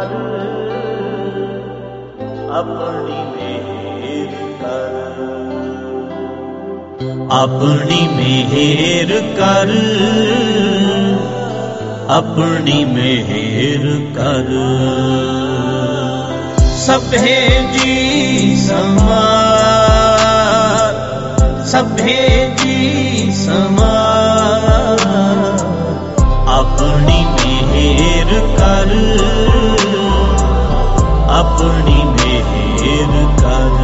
कर, अपनी मेहर कर, अपनी मेहर कर, अपनी मेहर कर। सभे जी समान, सभे जी समान, अपनी मेहर कर, अपनी मेहर कर,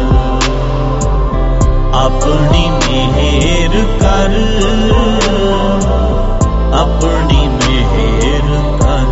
अपनी मेहर कर, अपनी मेहर कर।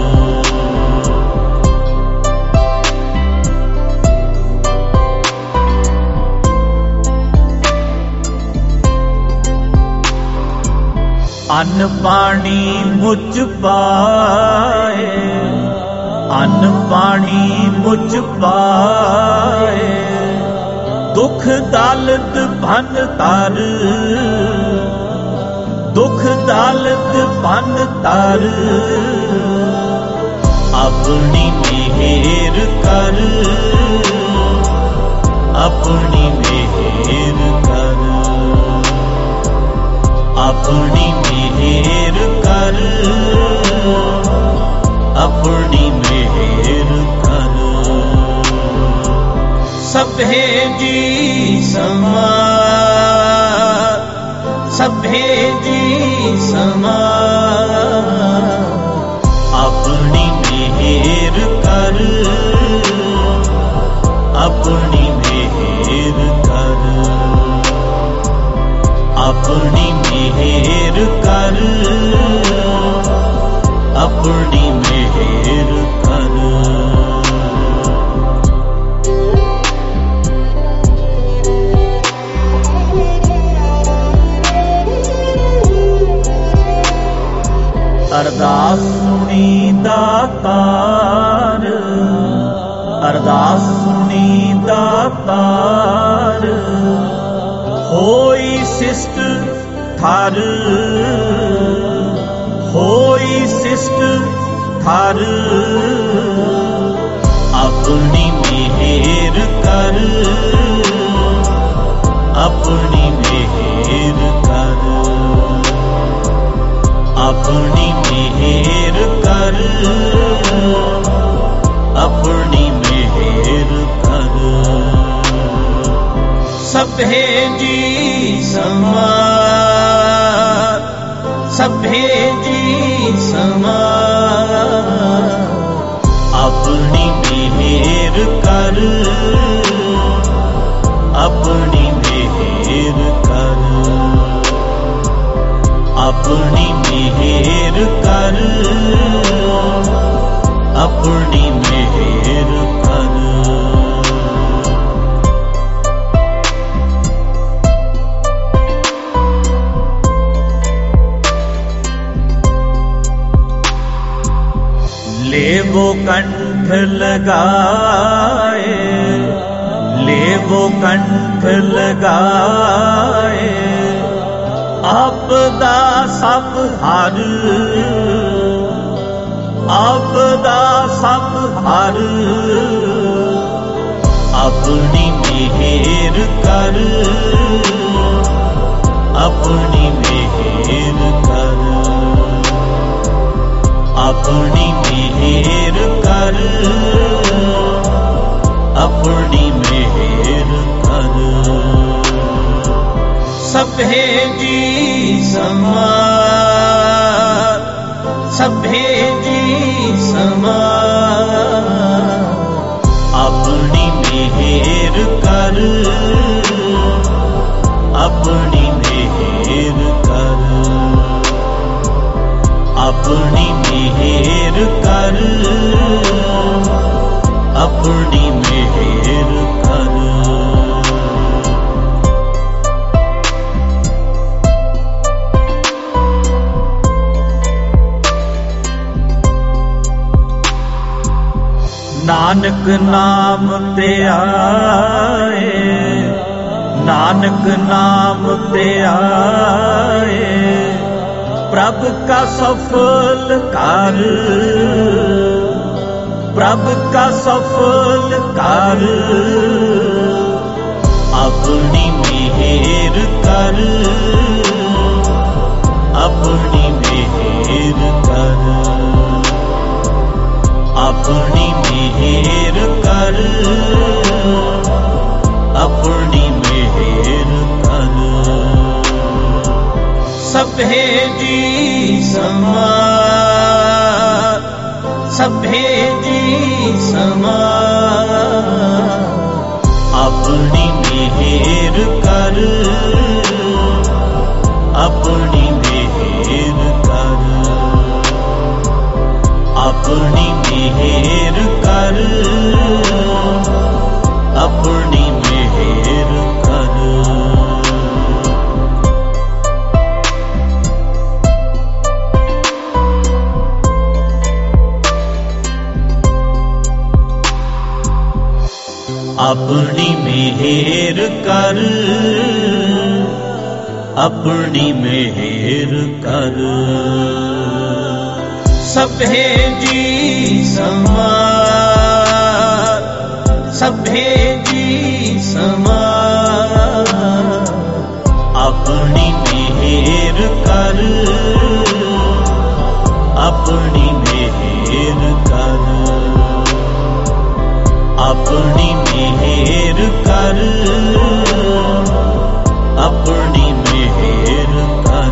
अन्न पानी मुझ पाए, अन्न पानी मुझ पाए, दुख दालत भन तार, दुख दालत भन तार, अपनी मेहर कर, अपनी मेहर कर, अपनी मेहर कर, अपनी मेहर कर। सभे जी समान, सभे जी समान, अपनी मेहर कर, अपनी मेहर कर, अपनी मेहर कर, अपनी मेहर कर। अरदास सुनी दातार, अरदास सुनी दातार, होई सिष्ट थार, होई सिष्ट थार, अपनी मेहर कर, अपनी मेहर कर, अपनी मेहर कर, अपनी मेहर कर। सभे जी समान, सभे जी समान, अपनी मेहर कर, अपनी मेहर कर, अपनी मेहर कर, अपनी मेहर कर। लेवो कंठ लगाए, लेवो कंठ लगाए, आपदा सब हार, आपदा सब हार, अपनी मेहर कर, अपनी मेहर कर, अपनी मेहर कर, अपनी मेहर कर। सभे जी समान, सभे जी समान, अपनी मेहर कर, अपनी मेहर कर, अपनी मेहर कर, अपनी मेहर कर। नानक नाम ते आए, नानक नाम ते आए, प्रभु का सफल कर, प्रभ का सफल कर, अपनी मेहर कर, अपनी मेहर कर, अपनी मेहर कर, अपनी मेहर कर। सभे जी समान, सभे जी समान, अपनी मेहर कर, अपनी मेहर कर, अपनी मेहर कर, अपनी मेहर कर। अपनी मेहर कर, अपनी मेहर कर। सभे जी समान, सभे जी समान, अपनी मेहर कर, अपनी मेहर कर, अपनी मेहर कर, अपनी मेहर कर।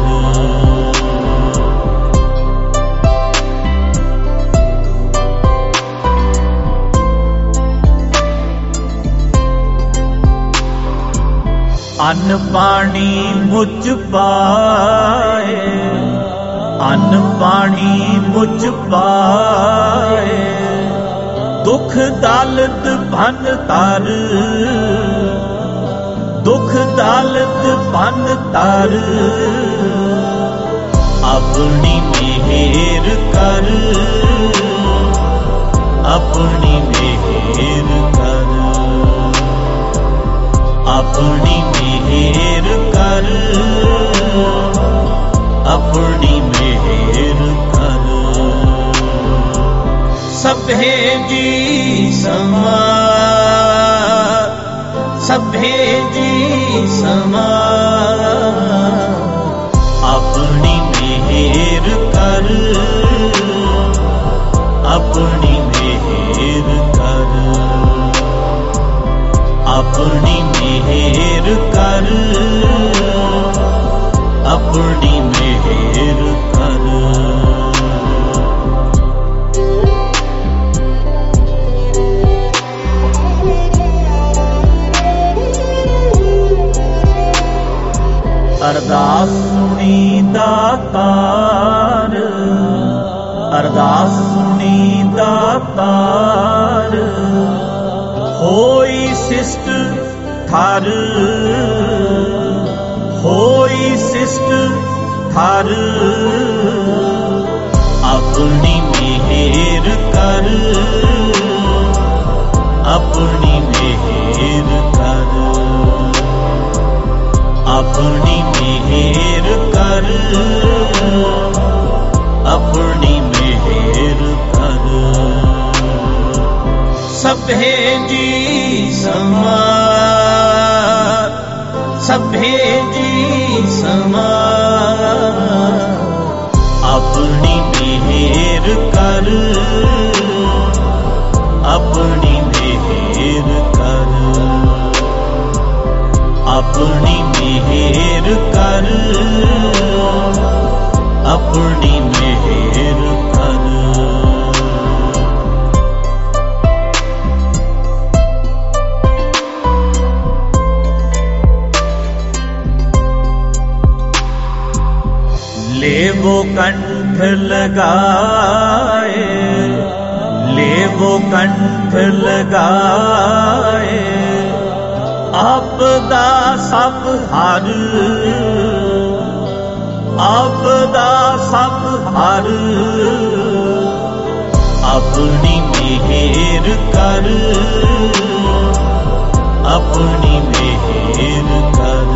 अन्न पानी मुझ पाए, अन्न पानी मुझ पाए, दुख दालत भन तार, दुख दालत भन तार, अपनी मेहर कर, अपनी मेहर कर, अपनी मेहर कर, अपनी मेहर कर। सभे जी समान, सभे जी समान, अपनी मेहर कर, अपनी मेहर कर, अपनी मेहर कर, अपनी मेहर कर। अरदास सुनी दातार, अरदास सुनी दातार, होई सिष्ट थार, होई सिष्ट थार, अपनी मेहर कर, अपनी मेहर कर, अपनी मेहर कर, अपनी मेहर कर। सभे जी समान, सभे जी समान, अपनी मेहर कर, अपनी मेहर कर, अपनी मेहर कर, अपनी मेहर कर। ले वो कंठ लगाए, ले वो कंठ लगाए, आपदा सब हार, आपदा सब हार, अपनी मेहर कर, अपनी मेहर कर,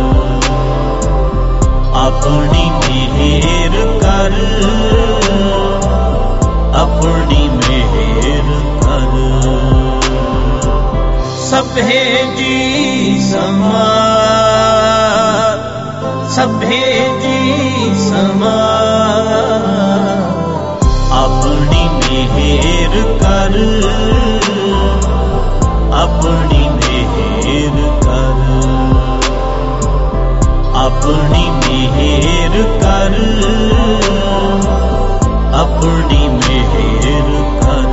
अपनी मेहर कर, अपनी मेहर सभे जी समान, सभे जी समान, अपनी मेहर कर, अपनी मेहर कर, अपनी मेहर कर, अपनी मेहर कर।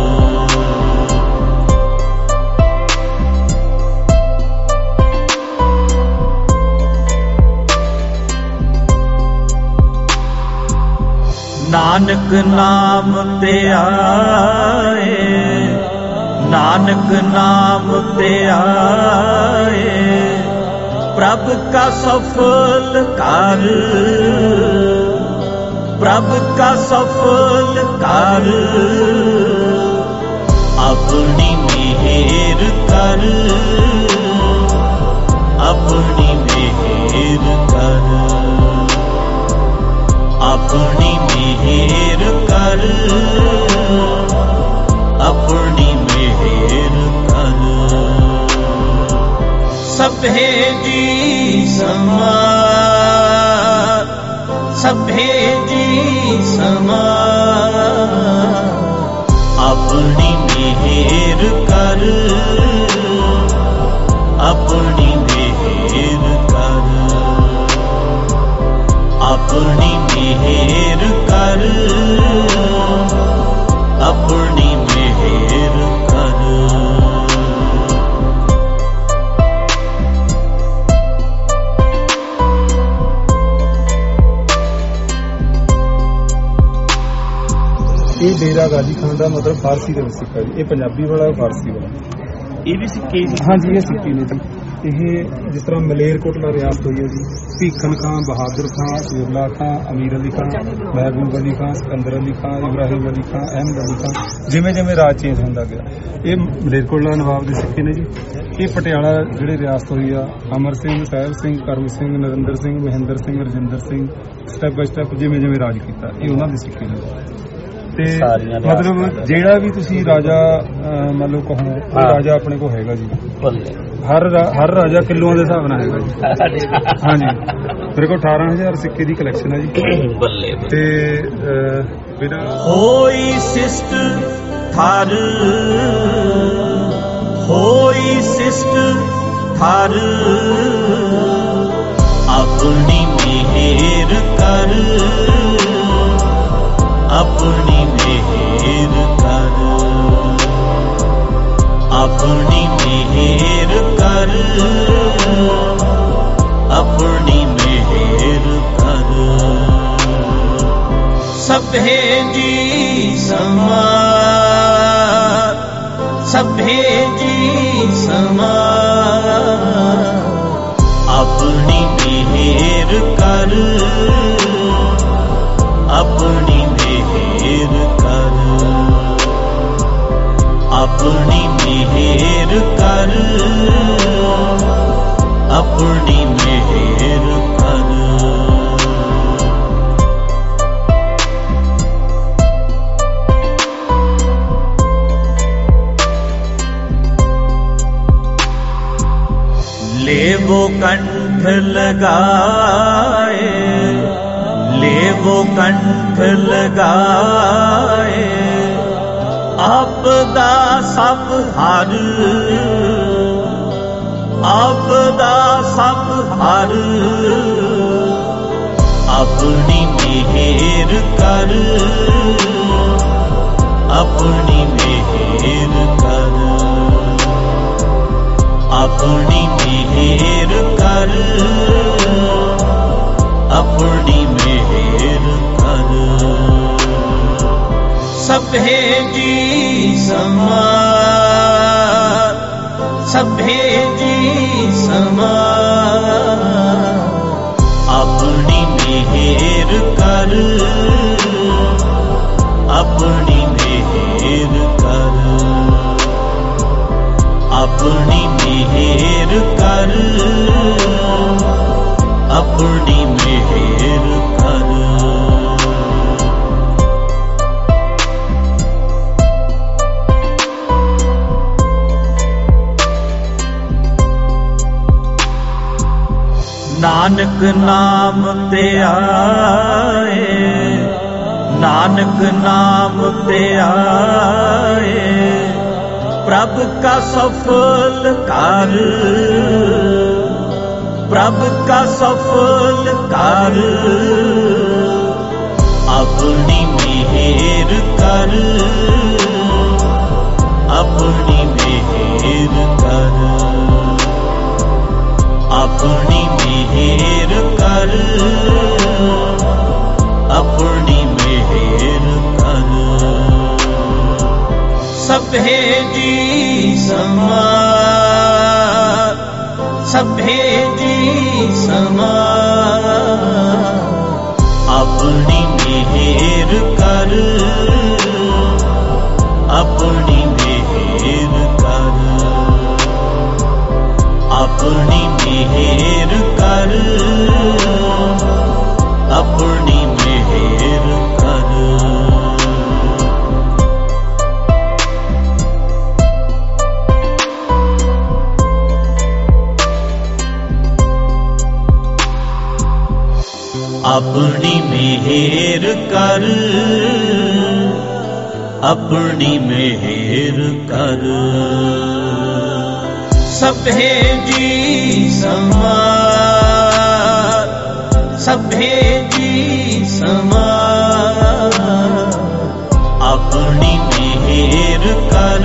नानक नाम ते आए, नानक नाम ते आए, प्रभ का सफल कर, प्रभ का सफल कर, अपनी मेहर कर, अपनी मेहर कर, अपनी मेहर कर, अपनी मेहर कर। सभे जी समान, सभे जी समान, अपनी मेहर कर, अपनी मेहर कर, अपनी मेहर कर, अपनी मेहर कर। ਇਹ ਡੇਰਾ ਗਾਜੀ ਖਾਨ ਦਾ ਮਤਲਬ ਫਾਰਸੀ ਦੇ ਵਿੱਚ ਸਿੱਕਾ ਜੀ। ਇਹ ਪੰਜਾਬੀ ਵਾਲਾ ਫਾਰਸੀ ਵਾਲਾ ਇਹ ਵੀ ਸਿੱਕੇ ਜੀ? ਹਾਂਜੀ ਇਹ ਸਿੱਕੇ ਨੇ ਜੀ। ਇਹ ਜਿਸ ਤਰ੍ਹਾਂ ਮਲੇਰਕੋਟਲਾ ਰਿਆਸਤ ਹੋਈ ਹੈ ਜੀ, ਭੀਖਨ ਖਾਂ, ਬਹਾਦਰ ਖਾਂ, ਸੁਰਲਾ ਖਾਂ, ਅਮੀਰ ਅਲੀ ਖਾਂ, ਮਹਿਬੂਬ ਅਲੀ ਖਾਂ, ਸਿਕੰਦਰ ਅਲੀ ਖਾਂ, ਇਬਰਾਹਿਮ ਅਲੀ ਖਾਂ, ਅਹਿਮਦ ਅਲੀ ਖਾਂ, ਜਿਵੇਂ ਜਿਵੇਂ ਰਾਜ ਚੇਂਜ ਹੁੰਦਾ ਗਿਆ। ਇਹ ਮਲੇਰਕੋਟਲਾ ਨਵਾਬ ਦੇ ਸਿੱਕੇ ਨੇ ਜੀ। ਇਹ ਪਟਿਆਲਾ ਜਿਹੜੀ ਰਿਆਸਤ ਹੋਈ ਆ, Amar Singh, Sahib Singh, Karam Singh, Narinder Singh, Mahinder Singh, Rajinder Singh, step by step ਜਿਵੇਂ ਜਿਵੇਂ ਰਾਜ ਕੀਤਾ, ਇਹ ਉਹਨਾਂ ਦੇ ਸਿੱਕੇ ਨੇ। ਤੇ ਮਤਲਬ ਜਿਹੜਾ ਵੀ ਤੁਸੀਂ ਰਾਜਾ ਮੰਨ ਲਓ ਕਹੋ, ਉਹ ਰਾਜਾ ਆਪਣੇ ਕੋਲ ਹੈਗਾ ਜੀ। ਹਰ ਰਾਜਾ ਕਿਲੋਆਂ ਦੇ ਹਿਸਾਬ ਨਾਲ ਹੈਗਾ ਜੀ। ਹਾਂਜੀ ਮੇਰੇ ਕੋਲ 18,000 ਸਿੱਕੇ ਦੀ ਕਲੈਕਸ਼ਨ ਹੈ ਜੀ। ਤੇ ਬਿਨਾਂ ਹੋਈ ਸਿਸਟ ਥਾਰ, ਹੋਈ ਸਿਸਟ ਥਾਰ, अपनी मेहर कर, अपनी मेहर कर, अपनी मेहर कर, अपनी मेहर कर। सभे जी समान, सभे जी समान, अपनी मेहर कर, अपनी मेहर कर, अपनी मेहर कर, अपनी मेहर कर। ले वो कंठ लगाए, ले वो कंठ लगाए, आपदा सब हार, आपदा सब हार, अपनी मेहर कर, अपनी मेहर कर, अपनी मेहर कर, अपनी मेहर कर। सभे जी समान, सभे जी समान, अपनी मेहर कर, अपनी मेहर कर, अपनी मेहर कर, अपनी मेहर कर। नानक नाम ते आए, नानक नाम ते आए, प्रभु का सफल कर, प्रभु का सफल कर, अपनी मेहर कर, अपनी मेहर कर, अपनी मेहर कर, अपनी मेहर कर। सभे जी समान, सभे जी समान, अपनी मेहर कर, अपनी मेहर कर, अपनी मेहर कर, अपनी मेहर कर। अपनी मेहर कर, अपनी मेहर कर। सभे जी समान, सभे जी समान, अपनी मेहर कर,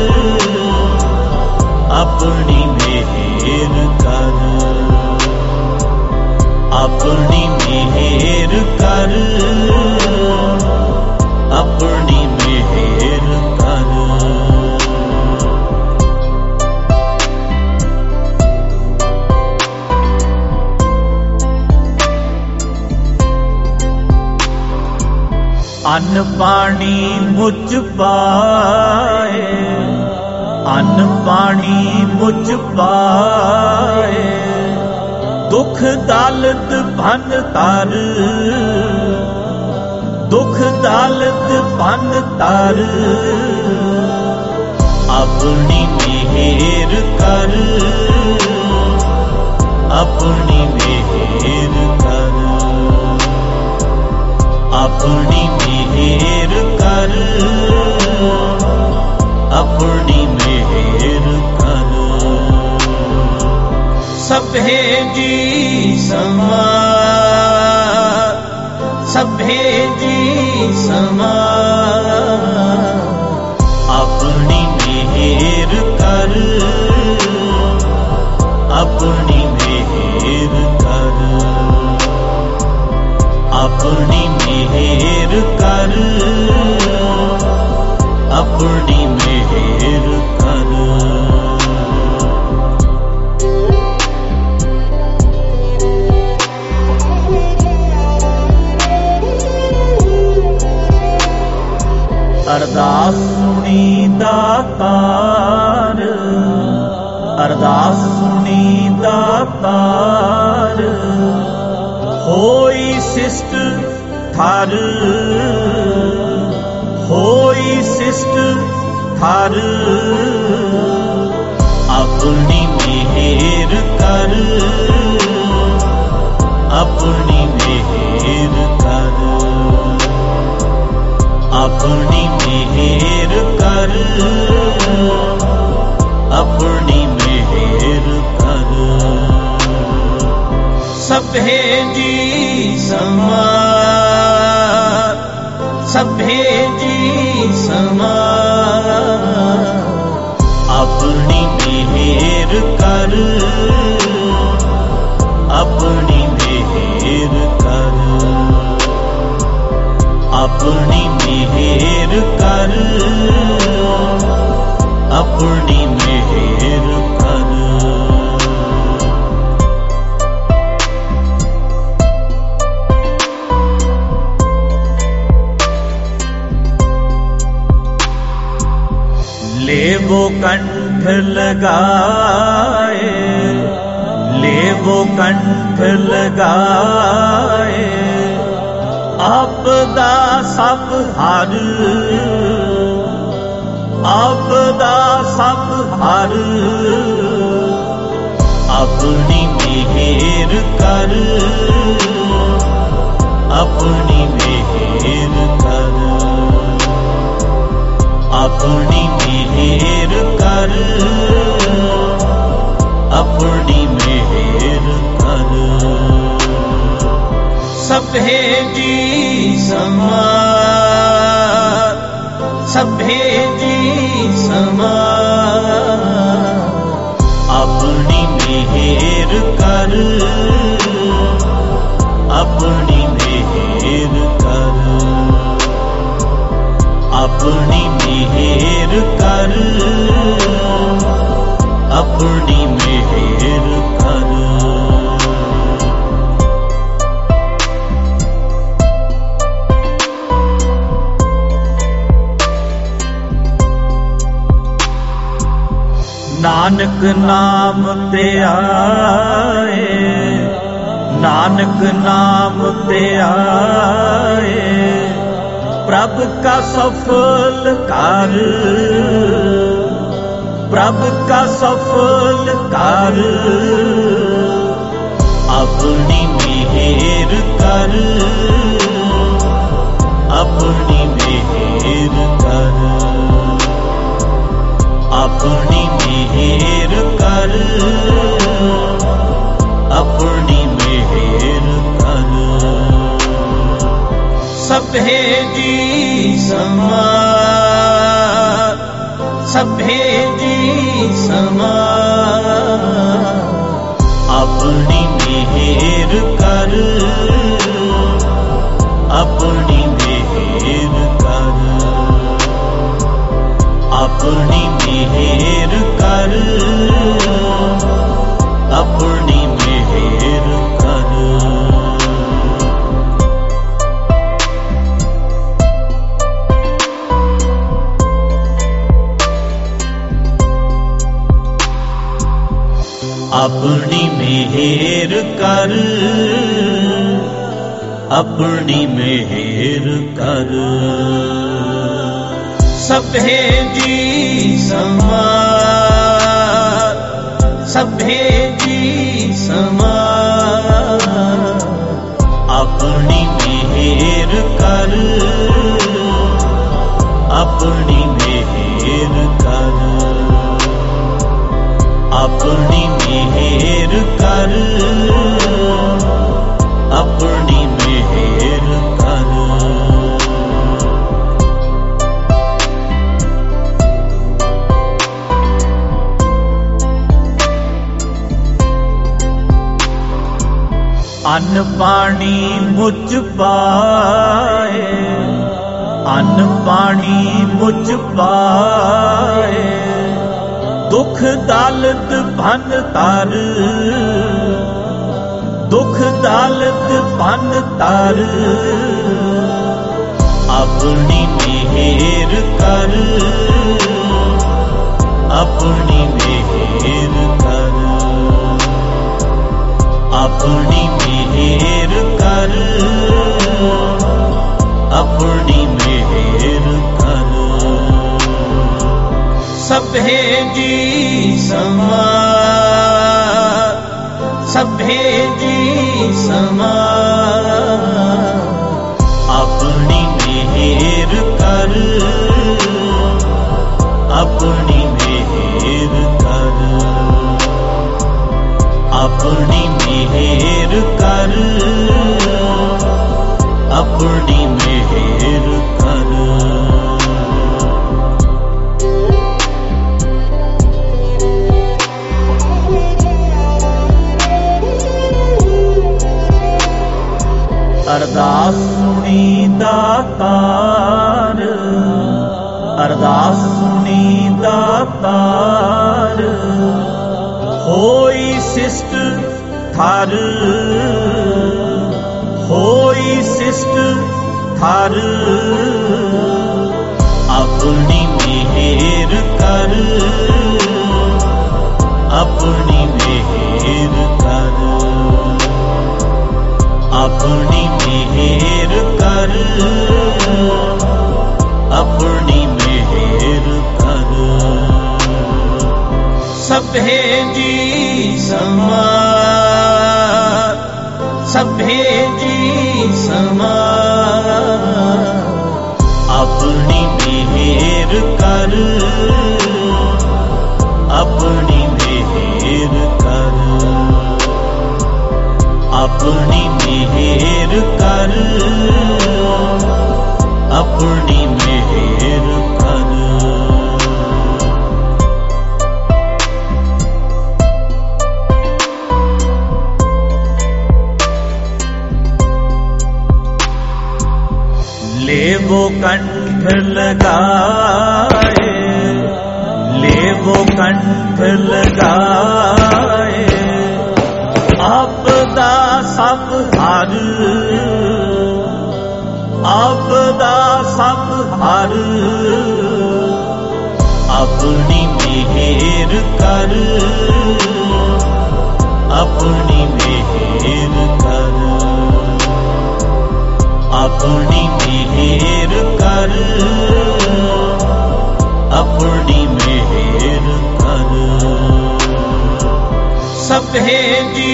अपनी मेहर कर, अपनी मेहर कर, अपनी मेहर कर। अन्न पानी मुझ पाए, अन्न पानी मुझ पाए, दुख दालत भन तार, दुख दालत भन तार, अपनी मेहर कर, अपनी मेहर कर, अपनी मेहर कर, अपनी मेहर कर। सभे जी समान, सभे जी समान, अपनी मेहर कर, अपनी मेहर कर, अपनी मेहर कर, अपनी मेहर कर। अरदास सुनी दातार, अरदास सुनी दातार, होई शिष्ट थार, होई शिष्ट थार, अपनी मेहर कर, अपनी मेहर कर, अपनी मेहर कर, अपनी मेहर कर। सभे जी समान, सभे जी समान, अपनी मेहर कर, अपनी मेहर कर, अपनी मेहर कर, अपनी मेहर कर। लेवो कंठ लगाए, लेवो कंठ लगाए, आपदा सब हार, आपदा सब हार, अपनी मेहर कर, अपनी मेहर कर, अपनी मेहर कर, अपनी मेहर कर। सभे जी समान, सभे जी समान, अपनी मेहर कर, अपनी मेहर कर, अपनी मेहर कर, अपनी मेहर कर। नानक नाम ते आए, नानक नाम ते आए, प्रभ का सफल कर, प्रभ का सफल कर, अपनी मेहर कर, अपनी मेहर कर, अपनी मेहर कर, अपनी मेहर कर। सभे जी समान, सभे जी समान, अपनी मेहर कर, अपनी मेहर कर, अपनी मेहर कर, अपनी मेहर कर। अपनी मेहर कर, अपनी मेहर कर। सभे जी समान, सभे जी समान, अपनी मेहर कर, अपनी मेहर कर, अपनी मेहर कर, अपनी मेहर कर। अन्न पानी मुझ पाए, अन्न पानी मुझ पाए, दुख दालत भन तार, दुख दालत भन तार, अपनी मेहर कर, अपनी मेहर कर, अपनी मेहर कर, अपनी मेहर कर। सभे जी समान, सभे जी समान, अपनी मेहर कर, अपनी मेहर कर, अपनी मेहर कर, अपनी मेहर कर। अरदास सुनी दातार, अरदास सुनी दातार, होई शिष्ट थार, होई शिष्ट थार, अपनी मेहर कर, अपनी मेहर कर, अपनी मेहर कर, अपनी मेहर कर। सभे जी समार, सभे जी समार, अपनी मेहर कर, अपनी मेहर कर, अपनी मेहर कर, अपनी मेहर कर। ले वो कंठ लगाए, ले वो कंठ लगाए, आपदा सब हार, आपदा सब हार, अपनी मेहर कर, अपनी मेहर कर, अपनी मेहर कर, अपनी मेहर कर। सभे जी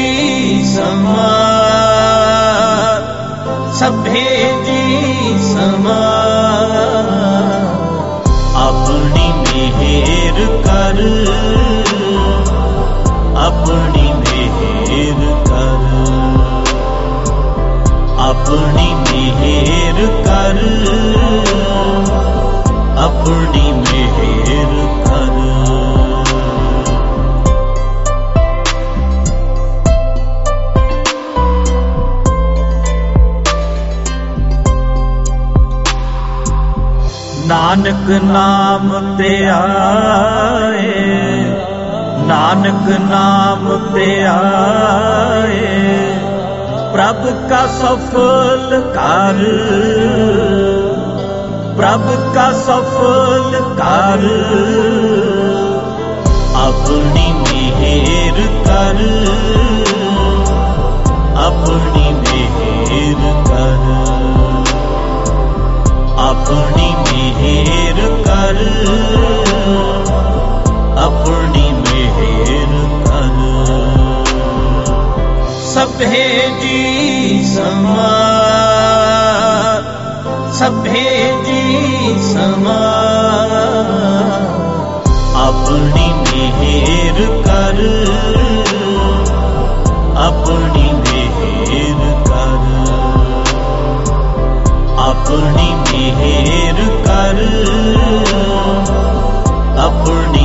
समार, सभे जी समार, अपनी मेहर कर, अपनी मेहर कर, अपनी मेहर कर, अपनी मेहर कर। नानक नाम ते आए, नानक नाम ते आए, प्रभु का सफल कर, प्रभु का सफल कर, अपनी मेहर कर, अपनी मेहर कर, अपनी मेहर कर, अपनी मेहर कर। सभे जी समार, सभे जी समार, अपनी मेहर कर, अपनी मेहर कर, अपनी मेहर कर, अपनी